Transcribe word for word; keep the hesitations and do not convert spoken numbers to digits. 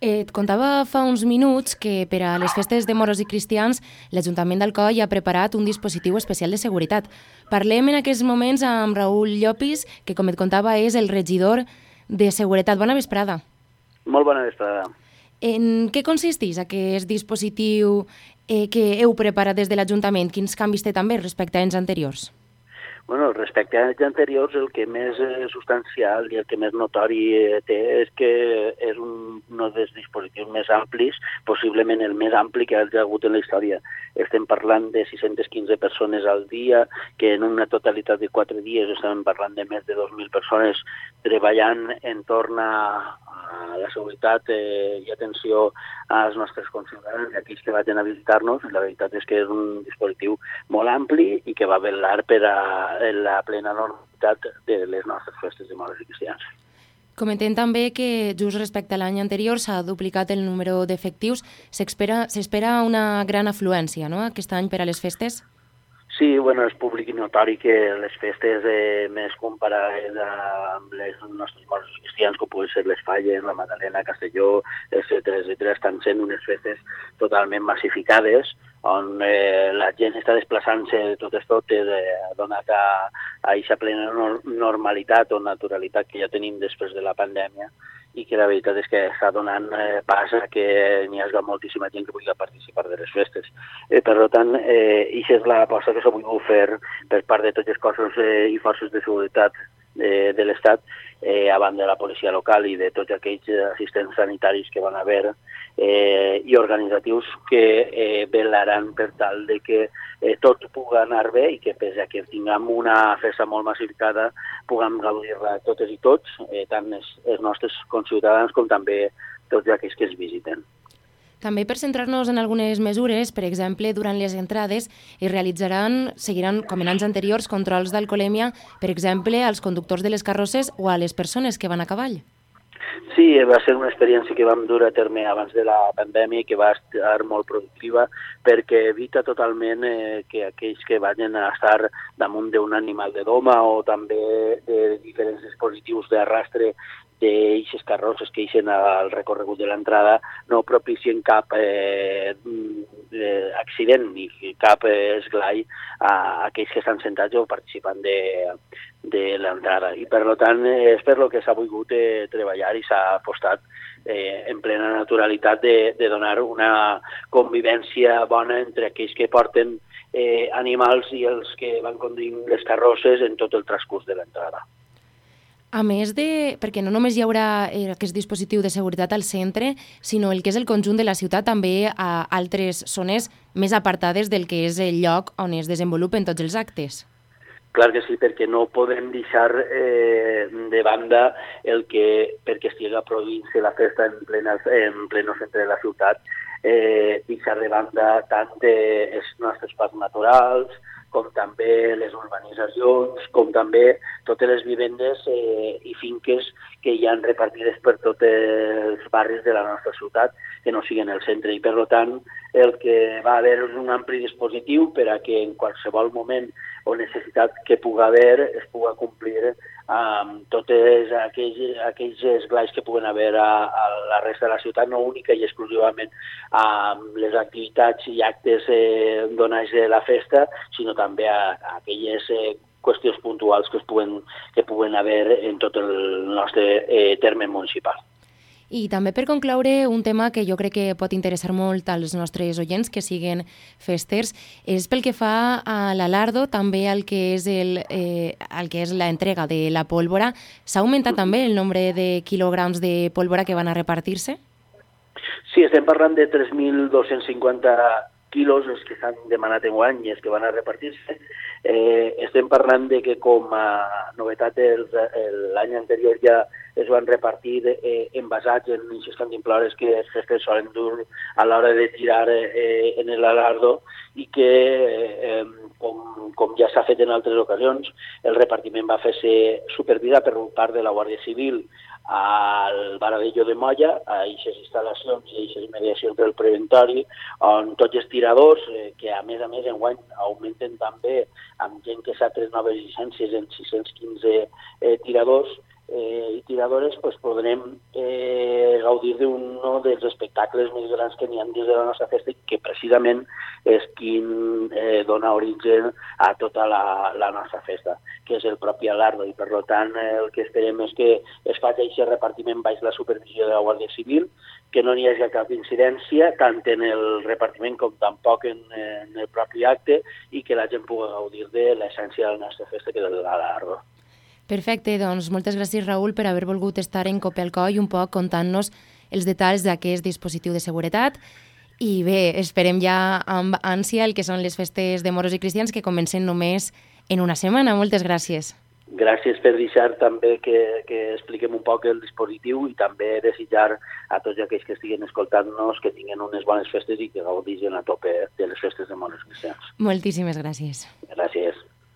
Et contava fa uns minuts que per a les festes de moros i cristians l'Ajuntament d'Alcoi ha preparat un dispositiu especial de seguretat. Parlem en aquests moments amb Raül Llopis, que com et contava és el regidor de Seguretat. Bona vesprada. Molt bona vesprada. En què consisteix aquest dispositiu eh, que heu preparat des de l'Ajuntament? Quins canvis té també respecte a anys anteriors? Bueno, respecte a anys anteriors, el que més eh, substancial i el que més notori eh, té és que és un, un dels dispositius més amplis, possiblement el més ampli que ha hagut en la història. Estem parlant de sis-centes quinze persones al dia, que en una totalitat de quatre dies estem parlant de més de dos mil persones treballant en torn a, a la seguretat eh, i atenció als nostres conciutadans i aquells que vagin a visitar-nos. La veritat és que és un dispositiu molt ampli i que va vetllar per a la plena normalitat de les nostres festes de moros i cristians. Comentem també que just respecte a l'any anterior s'ha duplicat el número d'efectius. S'espera s'espera una gran afluència, no?, aquest any per a les festes? Sí, bueno, és públic i notori que les festes eh, més comparades amb les nostres moros i cristians, com poden ser les Falles, la Magdalena, Castelló, etcètera, etcètera, estan sent unes festes totalment massificades, on eh, la gent està desplaçant-se de totes totes, eh, donat a aquesta plena no normalitat o naturalitat que ja tenim després de la pandèmia, i que la veritat és que està donant eh, pas a que n'hi hagi moltíssima gent que vulgui participar de les festes. Eh, per tant, eh, això és l'aposta que s'ha volgut fer per part de tots els cossos eh, i forces de seguretat de, de l'Estat, eh, a banda de la policia local i de tots aquells assistents sanitaris que van haver eh, i organitzatius que eh, velaran per tal de que eh, tot pugui anar bé i que, pese a que tinguem una festa molt massificada, puguem gaudir-la totes i tots, eh, tant els, els nostres conciutadans com també tots aquells que es visiten. També per centrar-nos en algunes mesures, per exemple, durant les entrades es realitzaran, seguiran, com en anys anteriors, controls d'alcoholèmia, per exemple, als conductors de les carrosses o a les persones que van a cavall. Sí, va ser una experiència que vam dur a terme abans de la pandèmia i que va estar molt productiva perquè evita totalment eh, que aquells que vagin a estar damunt d'un animal de doma o també de diferents dispositius d'arrastre d'eixes carrosses que eixen al recorregut de l'entrada no propicien cap eh, eh, accident ni cap eh, esglai a aquells que estan sentats o participant de, de l'entrada. I per tant és per lo que s'ha volgut eh, treballar i s'ha apostat eh, en plena naturalitat de, de donar una convivència bona entre aquells que porten eh, animals i els que van conduint les carrosses en tot el transcurs de l'entrada. A més de... perquè no només hi haurà aquest dispositiu de seguretat al centre, sinó el que és el conjunt de la ciutat, també a altres zones més apartades del que és el lloc on es desenvolupen tots els actes. Clar que sí, perquè no podem deixar eh, de banda el que, perquè estigui produint-se la festa en, plena, en pleno centre de la ciutat, eh, deixar de banda tant eh, els nostres parcs naturals, com també les urbanitzacions, com també totes les vivendes eh, i finques que hi han repartides per tots els barris de la nostra ciutat, que no siguin el centre. I per tant, el que va haver és un ampli dispositiu per a que en qualsevol moment o necessitat que pugui haver es pugui complir amb tots aquells, aquells esglais que puguen haver a, a la resta de la ciutat, no única i exclusivament amb les activitats i actes eh, donats de la festa, sinó també a, a aquelles eh, qüestions puntuals que, es puguen, que puguen haver en tot el nostre eh, terme municipal. I també per concloure, un tema que jo crec que pot interessar molt als nostres oients que siguen festers és pel que fa a l'Alardo, també al que és el, eh, el que és la entrega de la pólvora. S'ha augmentat també el nombre de quilograms de pólvora que van a repartir-se? Sí, estem parlant de tres mil dos-cents cinquanta quilos els que s'han demanat en guany i els que van a repartir-se. Eh, estem parlant de que com a novetat l'any anterior ja es van repartir eh, envasats en aquestes cantimplores que els festes solen dur a l'hora de tirar eh, en l'Alardo i que, eh, com, com ja s'ha fet en altres ocasions, el repartiment va fer-se supervisat per part de la Guàrdia Civil al Baradillo de Molla, a aquestes instal·lacions i a aquestes mediacions del preventori, on tots els tiradors, eh, que a més a més enguany augmenten també amb gent que s'ha tret noves llicències en sis-cents quinze eh, tiradors, eh, i tiradores, pues, podrem eh, gaudir d'un dels espectacles més grans que n'hi ha dins de la nostra festa, que precisament és quin eh, dona origen a tota la, la nostra festa, que és el propi Alardo, i per tant el que esperem és que es faci aquest repartiment baix la supervisió de la Guàrdia Civil, que no n'hi hagi cap incidència, tant en el repartiment com tampoc en, en el propi acte, i que la gent pugui gaudir de l'essència de la nostra festa, que és l'Alardo. Perfecte, doncs moltes gràcies, Raül, per haver volgut estar en Copelcoll un poc contant-nos els detalls d'aquest dispositiu de seguretat. I bé, esperem ja amb ànsia el que són les festes de moros i cristians, que comencen només en una setmana. Moltes gràcies. Gràcies per deixar també que, que expliquem un poc el dispositiu, i també desitjar a tots aquells que estiguin escoltant-nos que tinguin unes bones festes i que gaudeixin a tope de les festes de moros i cristians. Moltíssimes gràcies. Gràcies.